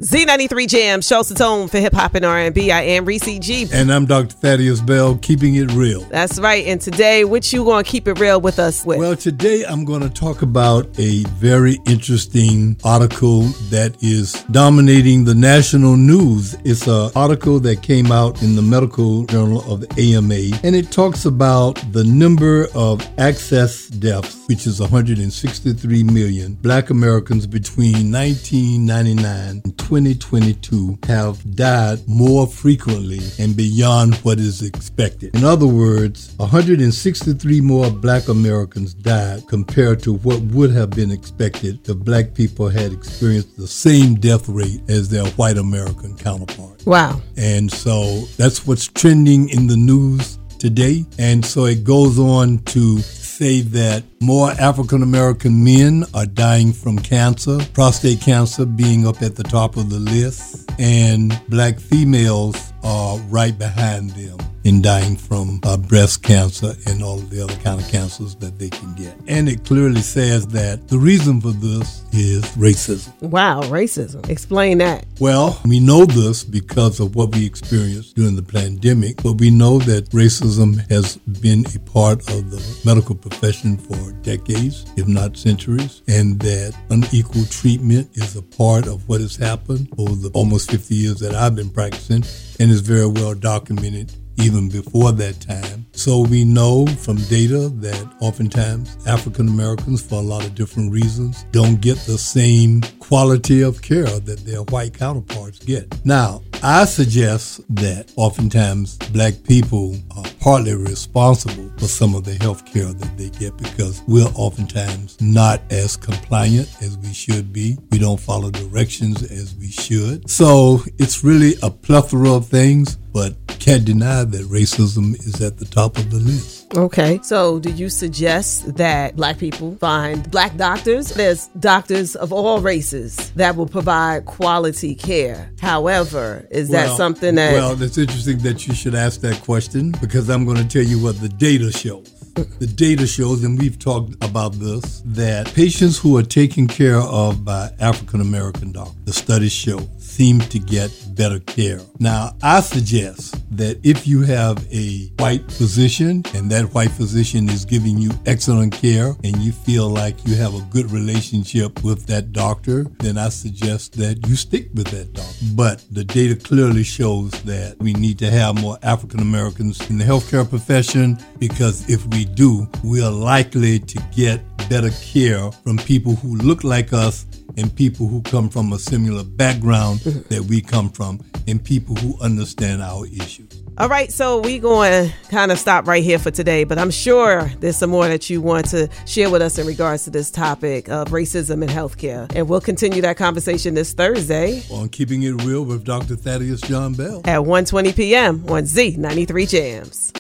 Z93 Jam, shows the tone for hip hop and R&B. I am Reese G. And I'm Dr. Thaddeus Bell, keeping it real. That's right. And today, what you going to keep it real with us with? Well, today I'm going to talk about a very interesting article that is dominating the national news. It's an article that came out in the Medical Journal of the AMA, and it talks about the number of excess deaths, which is 163 million Black Americans between 1999 and 2022 have died more frequently and beyond what is expected. In other words, 163 more Black Americans died compared to what would have been expected if Black people had experienced the same death rate as their white American counterparts. Wow. And so that's what's trending in the news today. And so it goes on to say that more African American men are dying from cancer, prostate cancer being up at the top of the list, and Black females are right behind them in dying from breast cancer and all of the other kind of cancers that they can get. And it clearly says that the reason for this is racism. Wow, racism. Explain that. Well, we know this because of what we experienced during the pandemic, but we know that racism has been a part of the medical profession for decades, if not centuries, and that unequal treatment is a part of what has happened over the almost 50 years that I've been practicing, and is very well documented even before that time. So we know from data that oftentimes African Americans, for a lot of different reasons, don't get the same quality of care that their white counterparts get. Now, I suggest that oftentimes Black people are partly responsible for some of the health care that they get because we're oftentimes not as compliant as we should be. We don't follow directions as we should. So it's really a plethora of things, but can't deny that racism is at the top of the list. Okay. So do you suggest that Black people find Black doctors? There's doctors of all races that will provide quality care. However, is that something that... Well, it's interesting that you should ask that question because I'm going to tell you what the data shows. The data shows, and we've talked about this, that patients who are taken care of by African American doctors, the studies show, seem to get better care. Now, I suggest that if you have a white physician and that white physician is giving you excellent care and you feel like you have a good relationship with that doctor, then I suggest that you stick with that doctor. But the data clearly shows that we need to have more African Americans in the healthcare profession because if we do, we are likely to get better care from people who look like us and people who come from a similar background that we come from and people who understand our issues. All right, so we're going to kind of stop right here for today, but I'm sure there's some more that you want to share with us in regards to this topic of racism in healthcare. And we'll continue that conversation this Thursday on Keeping It Real with Dr. Thaddeus John Bell at 1:20 p.m. on Z93 Jams.